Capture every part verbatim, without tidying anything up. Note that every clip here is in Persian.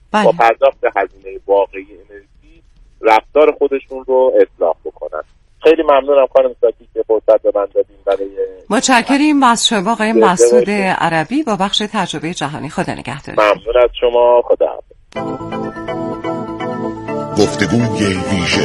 بله. با پرداخت هزینه واقعی انرژی رفتار خودشون رو اصلاح بکنن. خیلی ممنونم خانم ساکی که فرصت به من دادین. برای متشکریم از شما آقای مسعود عربی با بخش تجربه جهانی. خدا نگهدار. ممنون از شما. خدا حافظ. گفتگوی ویژه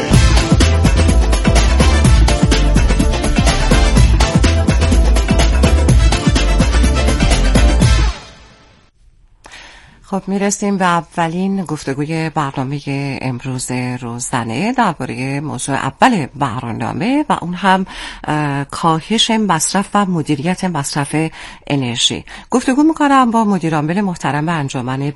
خب میرسیم به اولین گفتگوی برنامه امروز روزنه درباره موضوع اول برنامه و اون هم کاهش مصرف و مدیریت مصرف انرژی. گفتگو میکنم با مدیرعامل محترم انجمن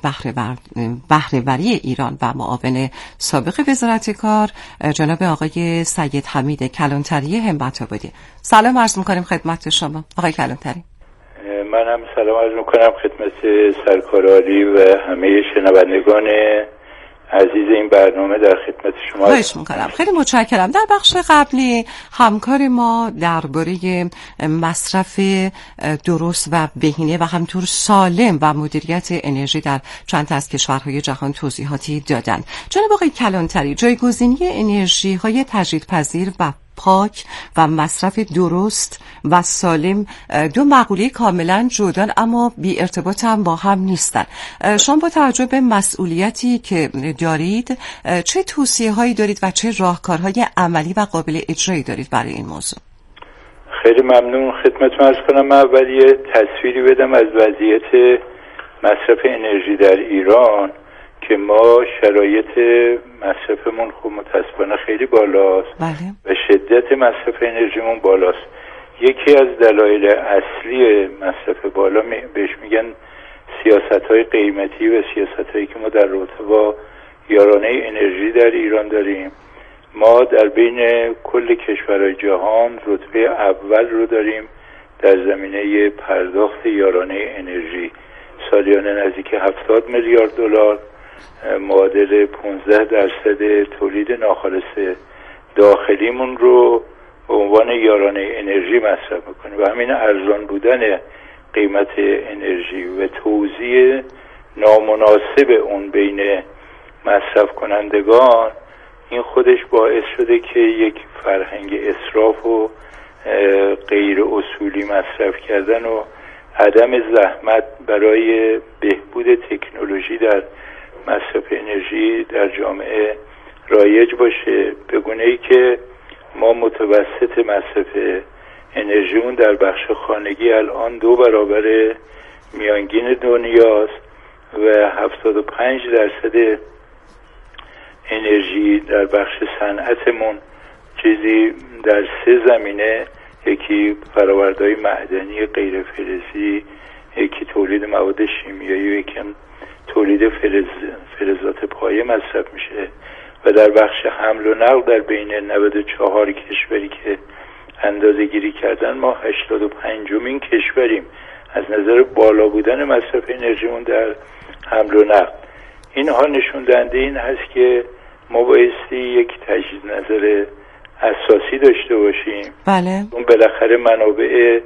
بهره‌وری ایران و معاون سابق وزارت کار جناب آقای سید حمید کلانتری همت آبادی. سلام عرض میکنیم خدمت شما آقای کلانتری. من هم سلام عرض میکنم خدمت سرکار عالی و همه شنوندگان عزیز این برنامه در خدمت شما. خواهش میکنم. خیلی متشکرم. در بخش قبلی همکار ما درباره مصرف درست و بهینه و همطور سالم و مدیریت انرژی در چند تا از کشورهای جهان توضیحاتی دادن. جناب آقای کلانتری، جایگزینی انرژی های تجدیدپذیر و پاک و مصرف درست و سالم دو مقوله کاملا جدان اما بی ارتباط هم با هم نیستن. شما با توجه به مسئولیتی که دارید چه توصیه هایی دارید و چه راهکارهای عملی و قابل اجرایی دارید برای این موضوع؟ خیلی ممنون. خدمتتون عرض کنم من اول یه تصویری بدم از وضعیت مصرف انرژی در ایران که ما شرایط مصرفمون خب متاسفانه خیلی بالاست. بله. و شدت مصرف انرژیمون بالاست. یکی از دلایل اصلی مصرف بالا بهش میگن سیاست‌های قیمتی و سیاست‌هایی که ما در رابطه با یارانه انرژی در ایران داریم. ما در بین کل کشورهای جهان رتبه اول رو داریم در زمینه پرداخت یارانه انرژی. سالیانه نزدیک هفتاد میلیارد دلار معادل پانزده درصد تولید ناخالص داخلیمون رو به عنوان یارانه انرژی مصرف میکنیم و همین ارزان بودن قیمت انرژی و توزیع نامناسب اون بین مصرف کنندگان این خودش باعث شده که یک فرهنگ اسراف و غیر اصولی مصرف کردن و عدم زحمت برای بهبود تکنولوژی در مصرف انرژی در جامعه رایج باشه، به گونه‌ای که ما متوسط مصرف انرژیمون در بخش خانگی الان دو برابر میانگین دنیاست و هفتاد و پنج درصد انرژی در بخش صنعتمون چیزی در سه زمینه، یکی فرآوردهای معدنی غیر فلزی، یکی تولید مواد شیمیایی و یکی تولید فلز فلزات پایه مصرف میشه و در بخش حمل و نقل در بین نود و چهار کشوری که اندازه گیری کردن ما هشتاد و پنجمین کشوریم از نظر بالا بودن مصرف انرژیمون در حمل و نقل. اینها نشون دهنده این هست که ما بایستی یک تجدید نظر اساسی داشته باشیم. بله. اون بالاخره منابع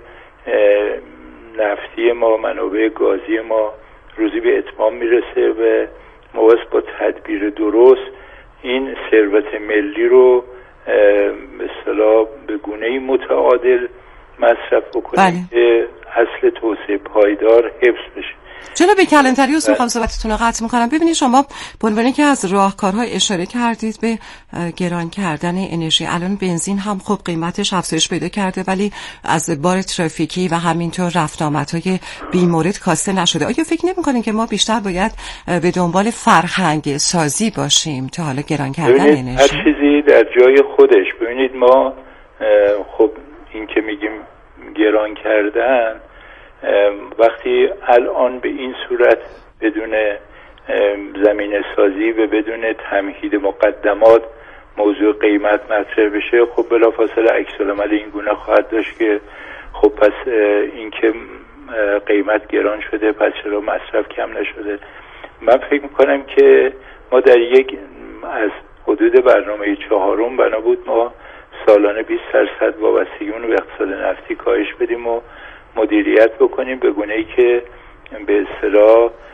نفتی ما، منابع گازی ما روزی به اتمام میرسه و ما باید با تدبیر درست این ثروت ملی رو به اصطلاح به گونه‌ای متعادل مصرف بکنیم. بله. که اصل توسعه پایدار حفظ بشه. جناب کلانتری عذر میخوام صحبتتون رو قطع میکنم. ببینید شما به عنوان که از راهکارها اشاره کردید به گران کردن انرژی. الان بنزین هم خب قیمتش افزایش پیدا کرده ولی از بار ترافیکی و همینطور رفت آمدهای بیمورد کاسته نشده. آیا فکر نمی‌کنین که ما بیشتر باید به دنبال فرهنگ سازی باشیم تا حالا گران کردن انرژی؟ هر چیزی در جای خودش. ببینید ما خب این که میگیم گران کردن، وقتی الان به این صورت بدون زمینه سازی و بدون تمهید مقدمات موضوع قیمت مطرح بشه، خب بلافاصله عکس العمل این گونه خواهد داشت که خب پس این که قیمت گران شده پس چرا مصرف کم نشده. من فکر میکنم که ما در یک از حدود برنامه چهارم بنا بود ما سالانه بیست درصد وابستگیمون رو به اقتصاد نفتی کاهش بدیم و مدیریت بکنیم به گونه‌ای که به اصطلاح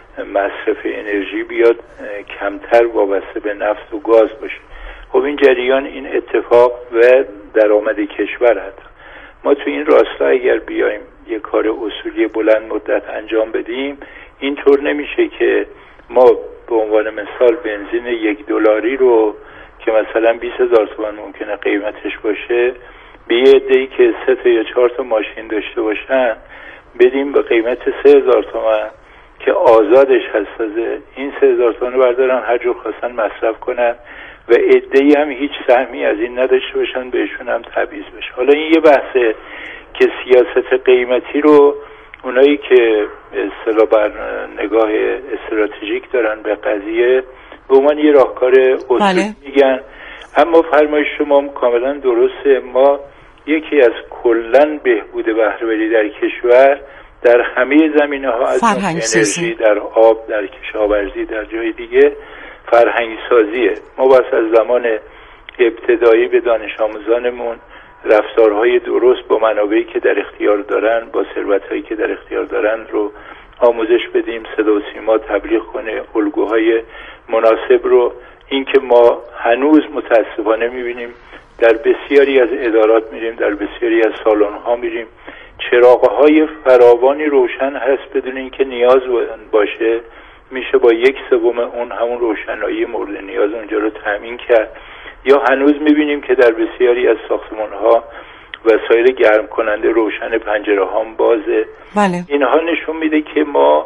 مصرف انرژی بیاد کمتر وابسته به نفت و گاز باشه. خب این جریان، این اتفاق و درآمد کشور هست. ما تو این راستا اگر بیایم یه کار اصولی بلند مدت انجام بدیم، اینطور نمیشه که ما به عنوان مثال بنزین یک دلاری رو که مثلا بیست هزار تومان ممکنه قیمتش باشه به یه عده‌ای که سه تا یا چهار تا ماشین داشته باشن بدیم به قیمت سه هزار تومان که آزادش هست. این سه هزار تومان رو بردارن هر جور خواستن مصرف کنن و عده‌ای هم هیچ سهمی از این نداشته باشن، بهشون هم تبعیض بشه. حالا این یه بحثه که سیاست قیمتی رو اونایی که اصطلاح بر نگاه استراتژیک دارن به قضیه به عنوان یه راهکار اصولی بله. میگن. اما فرمایش شما کاملا درسته. ما یکی از کلن بهبود بهره‌وری در کشور در همه زمینه‌ها از انرژی، در آب، در کشاورزی، در جای دیگه فرهنگ سازیه. ما باید از زمان ابتدایی به دانش آموزانمون رفتارهای درست با منابعی که در اختیار دارن، با ثروت‌هایی که در اختیار دارن رو آموزش بدیم، صدا و سیما تبلیغ کنه الگوهای مناسب رو. این که ما هنوز متاسفانه می‌بینیم در بسیاری از ادارات میریم، در بسیاری از سالن‌ها میریم، چراغ‌های فراوانی روشن هست بدون اینکه نیاز باشه، میشه با یک سوم اون همون روشنایی مورد نیاز اونجا رو تامین کرد. یا هنوز میبینیم که در بسیاری از ساختمان‌ها وسایل گرم کننده روشن، پنجره ها بازه. بله. اینها نشون میده که ما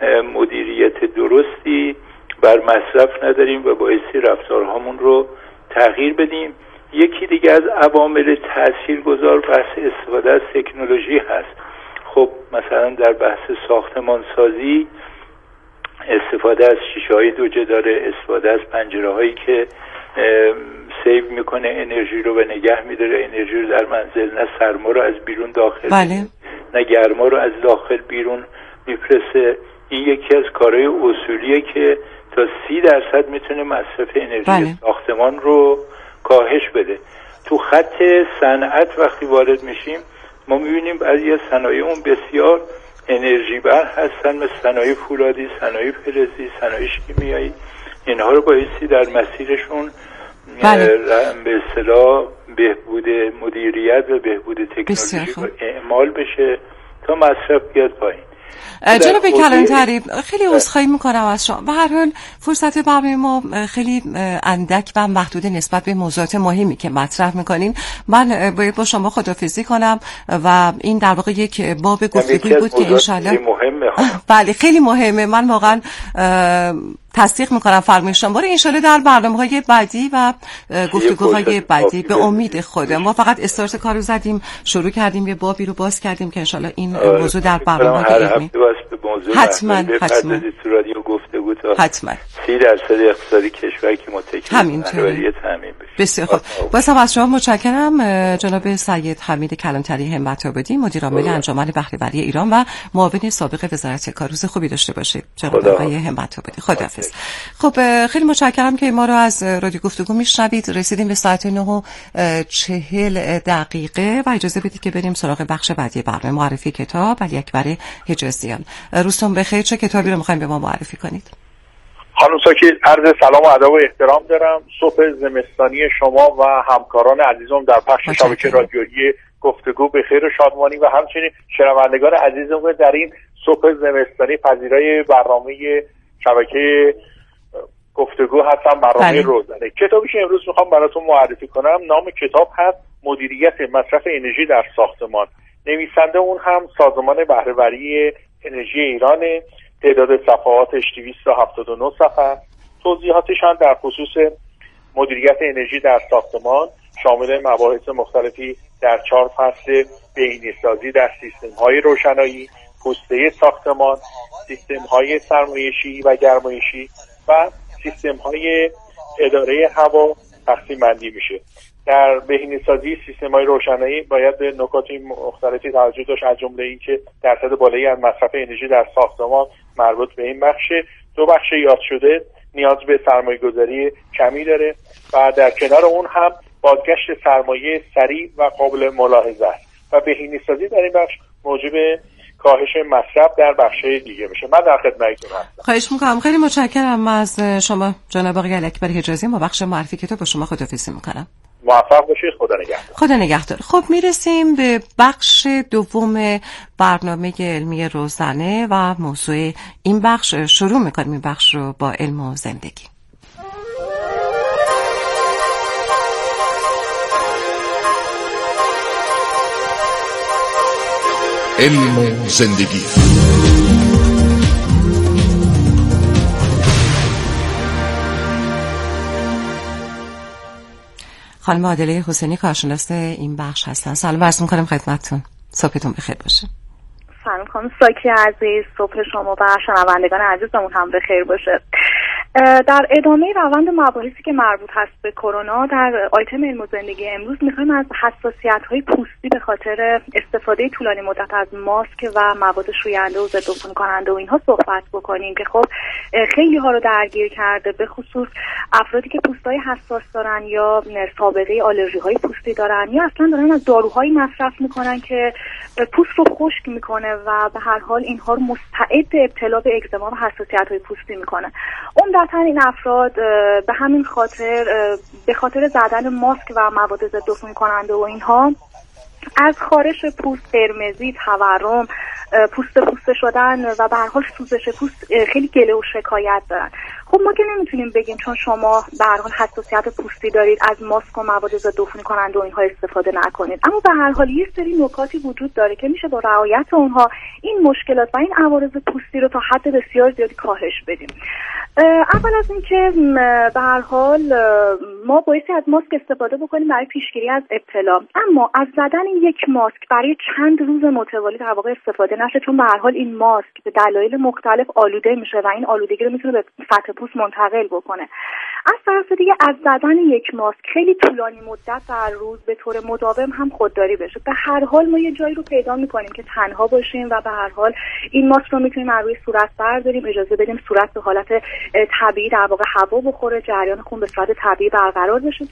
مدیریت درستی بر مصرف نداریم و بایستی رفتارهامون رو تغییر بدیم. یکی دیگه از عوامل تاثیرگذار بحث استفاده از تکنولوژی هست. خب مثلا در بحث ساختمان سازی استفاده از شیشه‌های دو جداره، استفاده از پنجره‌هایی که سیو میکنه انرژی رو و نگه میداره انرژی رو در منزل، نه سرما رو از بیرون داخل بله. نه گرما رو از داخل بیرون میفرسته. این یکی از کارهای اصولیه که تا سی درصد میتونه مصرف انرژی بله. ساختمان رو کاهش بده. تو خط صنعت وقتی وارد میشیم ما میبینیم بعضی از صنایع اون بسیار انرژی بر هستن، مثل صنایع فولادی، صنایع فلزی، صنایع شیمیایی. اینها رو بایستی در مسیرشون بله. به اصطلاح بهبود مدیریت و بهبود تکنولوژی اعمال بشه تا مصرف بیاد پایین. جناب کلانتری خیلی عذرخواهی میکنم از شما. به هر حال فرصت برنامه ما خیلی اندک و محدود نسبت به موضوعات مهمی که مطرح میکنیم. من باید با شما خداحافظی کنم و این در واقع یک باب گفتگویی بود که انشالله بله خیلی مهمه. من واقعا تصدیق میکنم فرمایش شما رو. انشالله در برنامه‌های بعدی و گفتگوهای بعدی به امید خدا. ما فقط استارت کارو زدیم، شروع کردیم، یه بابی رو باز کردیم که انشالله این موضوع در برنامه دیگه حتما حتما رادیو گفتگو تا حتما سی درصد اقتصادی کشور که متکی همینطوره تامین بشه. بسیار خوب. بازم از شما متشکرم جناب سید حمید کلانتری همت‌آبادی، مدیر عامل انجمن بهره‌وری ایران و معاون سابق وزارت کار. روز خوبی داشته باشید جناب آقای همت‌آبادی. خداحافظ. خب خیلی متشکرم که ما رو از رادیو گفتگو میشنوید. رسیدیم به ساعت نه و چهل دقیقه و اجازه بدید که بریم سراغ بخش بعدی برنامه، معرفی کتاب علی اکبر حجازیان. روزتون بخیر. چه کتابی رو می‌خواید به ما معرفی کنید؟ خانم ساکی، عرض سلام و ادب و احترام دارم. صبح زمستانی شما و همکاران عزیزم در پخش شبکه رادیویی گفتگو به خیر و شادمانی و همچنین شنوندگان عزیزم در این صبح زمستانی پذیرای برنامه شبکه گفتگو هستم، برنامه روزانه. کتابی که امروز میخوام براتون معرفی کنم نام کتاب هست مدیریت مصرف انرژی در ساختمان. نویسنده اون هم سازمان بهره‌وری انرژی ایرانه. تعداد صفحاتش دویست و هفتاد و نه صفحه. توضیحاتش هم در خصوص مدیریت انرژی در ساختمان شامل مباحث مختلفی در چهار فصل بهینه‌سازی در سیستم‌های روشنایی، پوسته ساختمان، سیستم‌های سرمایشی و گرمایشی و سیستم‌های اداره هوا تقسیم بندی میشه. در بهینه‌سازی سیستم‌های روشنایی باید به نکات مختلفی توجه داشت، از جمله اینکه درصد بالایی از مصرف انرژی در ساختمان مربوط به این بخش. دو بخش یاد شده نیاز به سرمایه‌گذاری کمی داره و در کنار اون هم بازگشت سرمایه سریع و قابل ملاحظه است و بهینه‌سازی در این بخش موجب کاهش مصرف در بخش‌های دیگه میشه. من در خدمتتون هستم. خواهش میکنم. خیلی متشکرم از شما جناب آقای اکبر حجازی. ما بخش معرفی کتاب با شما خداحافظی میکنم. موفق باشید. خدا نگهدار. خدا نگهدار. خب میرسیم به بخش دوم برنامه علمی روزانه و موضوع این بخش. شروع میکنیم این بخش رو با علم و زندگی. علم و زندگی. خانم عادله حسینی کارشناس این بخش هستن. سلام عرض می‌کنم خدمتتون. صبحتون بخیر باشه. سلام خانم ساکی عزیز، صبح شما و شنوندگان عزیزمون هم بخیر باشه. در ادامه روند مباحثی که مربوط هست به کرونا در آیتم علم و زندگی امروز میخوایم از حساسیت‌های پوستی به خاطر استفاده طولانی مدت از ماسک و مواد شوینده و ضد عفونی کننده و اینها صحبت بکنیم که خب خیلی ها رو درگیر کرده، به خصوص افرادی که پوستای حساس دارن یا سابقه آلرژی‌های پوستی دارن یا اصلا دارن از داروهایی مصرف میکنن که پوست رو خشک میکنه و به هر حال اینها رو مستعد ابتلا به اگزما و حساسیت‌های پوستی میکنه. عمدتاً این افراد به همین خاطر به خاطر زدن ماسک و مواد ضد عفونی کننده و اینها از خارش پوست، قرمزی، تورم، پوست پوسته شدن و به هر حال سوزش پوست خیلی گله و شکایت دارن. خب ما که نمیتونیم بگیم چون شما به هر حال حساسیت پوستی دارید از ماسک و مواد ضد عفونی کننده و اینها استفاده نکنید، اما به هر حال یه سری نکاتی وجود داره که میشه با رعایت اونها این مشکلات و این عوارض پوستی رو تا حد بسیار زیادی کاهش بدیم. اول از اینکه به هر حال ما بایستی از ماسک استفاده بکنیم برای پیشگیری از ابتلا، اما از زدن یک ماسک برای چند روز متوالی در واقع استفاده نشه، چون به هر حال این ماسک به دلایل مختلف آلوده میشه و این آلودگی رو میتونه به سطح پوست منتقل بکنه. از طرف دیگه از زدن یک ماسک خیلی طولانی مدت در روز به طور مداوم هم خودداری بشه. به هر حال ما یه جایی رو پیدا میکنیم که تنها باشیم و به هر حال این ماسک رو میتونیم از روی صورت برداریم، اجازه بدیم صورت به حالت طبیعی در واقع هوا بخوره، جریان خون به صورت طبیعی برقرار بشه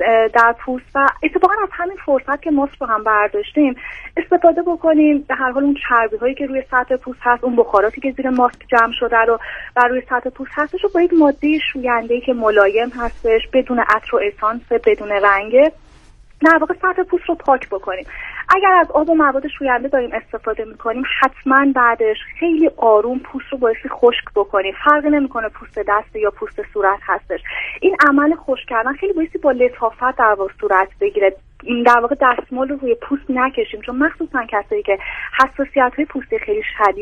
در پوست و اتفاقا از همین فرصت که ماسک رو هم برداشتیم استفاده بکنیم. به هر حال اون چربی هایی که روی سطح پوست هست، اون بخاراتی که زیر ماسک جمع شده رو بر روی سطح پوست هستش رو با یک ماده شوینده‌ای که ملایم هستش، بدون عطر و اسانس، بدون رنگ، در واقع سطح پوست رو پاک بکنیم. اگر از آب و مواد شوینده داریم استفاده میکنیم حتما بعدش خیلی آروم پوست رو بایستی خشک بکنیم. فرقی نمیکنه پوست دست یا پوست صورت هستش. این عمل خشک کردن خیلی بایستی با لطافت در واقع صورت بگیره. در واقع دستمال رو روی پوست نکشیم، چون مخصوصا کسایی که حساسیت‌های پوستی خیلی شدید